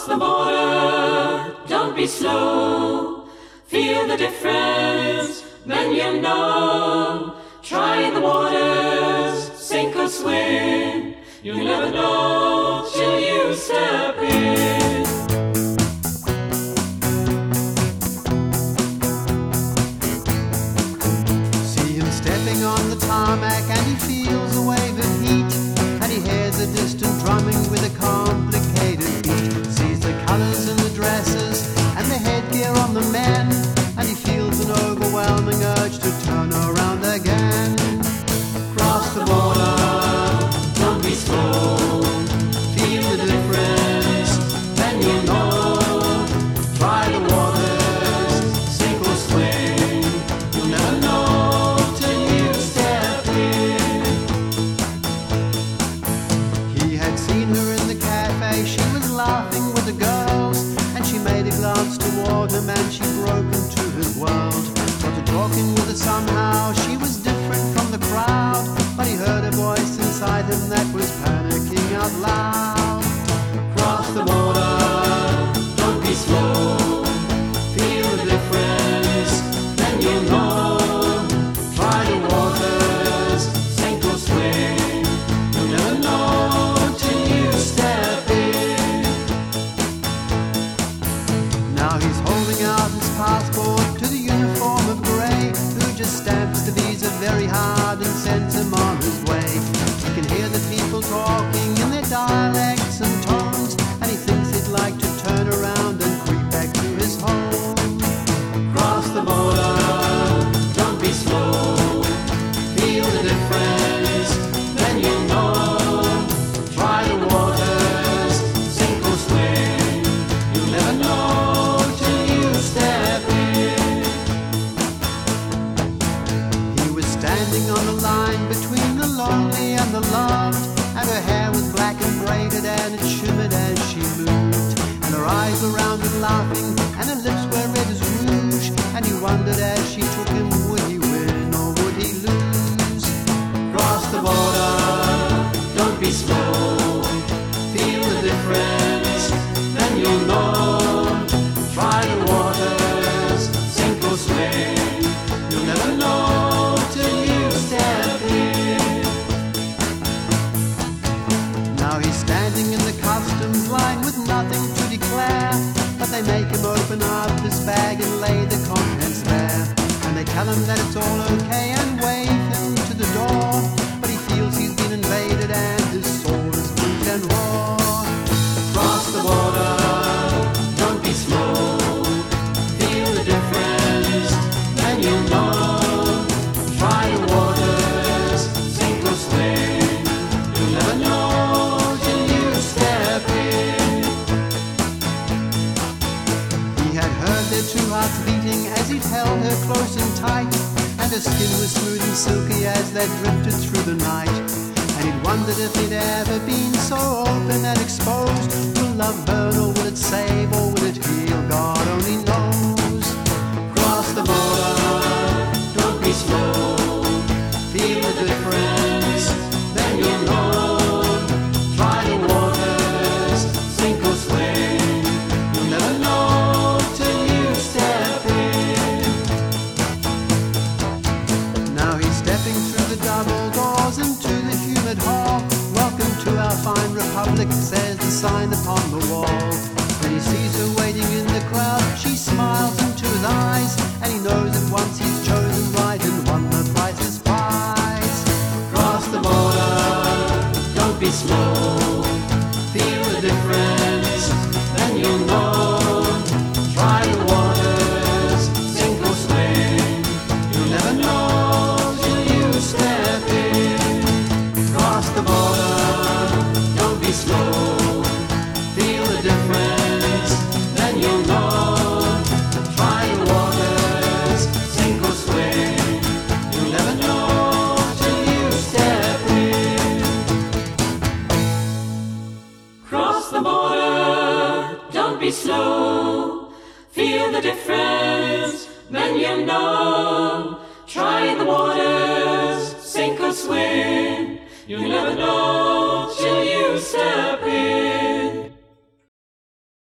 the border, don't be slow. Feel the difference, then you know. Try the waters, sink or swim. You'll never know till you step in. See him stepping on the tarmac and he feels a wave of heat, and he hears a distant drumming with a complicated beat. Sees the colours in the dresses and the headgear on the men, and he feels an overwhelming urge to turn around again. Cross the border, don't be slow. Feel the difference, then you'll know. Try the waters, sink or swim. You'll never know till you step in. He had seen her in the cafe, she was laughing with the girls, and she made a glance toward him and she broke into his world. Got to talking with her somehow, she was different from the crowd, but he heard a voice inside him that was panicking out loud. Cross the border, don't be slow. Feel the difference, then you'll know. Try the waters, sink or swim. You'll never know till you step in. Now he's holding out his passport to the uniform of grey, who just stamps the visa very hard and sends him on his way. He can hear the people talking in their dialects and tones, and he thinks he'd like to turn around and creep back to his home. Cross the border, don't be slow. Feel the difference, then you'll know. Try the waters, sink or swim. You'll never know till you step in. He was standing on the line between the lonely and the loved, and her hair was black and braided and it shimmered as she moved, and her eyes were round and laughing and her lips were red as rouge, and he wondered as she took him, would he win or would he lose? Cross the border, don't be slow. Feel the difference, then you'll know. Try the waters, sink or swim. You'll never know till you step in. Now he's standing in the customs line with nothing to declare, but they make him open up his bag and lay the contents there, and they tell him that it's all okay and wave him to the door, but he feels he's been invaded and his soul is weak and raw. Cross the border, don't be slow. Feel the difference, then you'll know. Try the waters, sink or swim. You'll never know till you step in. He had heard their two hearts beating as he'd held her close and tight, and her skin was smooth and silky as they drifted through the night, and he'd wondered if he'd ever been so open and exposed. Will love burn or will it save or will it heal? God only knows. Cross the border, don't be slow. Feel the difference, then you'll know. Try the waters, sink or swim. You'll never know till you step in. Now he's stepping through the double doors into the humid hall. Welcome to our fine republic, says the sign upon the wall. When he sees her waiting in the crowd, she smiles into his eyes, and he knows at once he's chosen right and won the prize's prize. Cross the border, don't be slow. Feel the difference, then you'll know. Try the waters, sink or swim. You'll never know till you step in. Cross the border, don't be slow. Feel the difference, then you'll know. Try the waters, sink or swim. You'll never know till you step in. Cross the border, don't be slow. Feel the difference, then you'll know. Try the waters, sink or swim. You'll never know till you step in.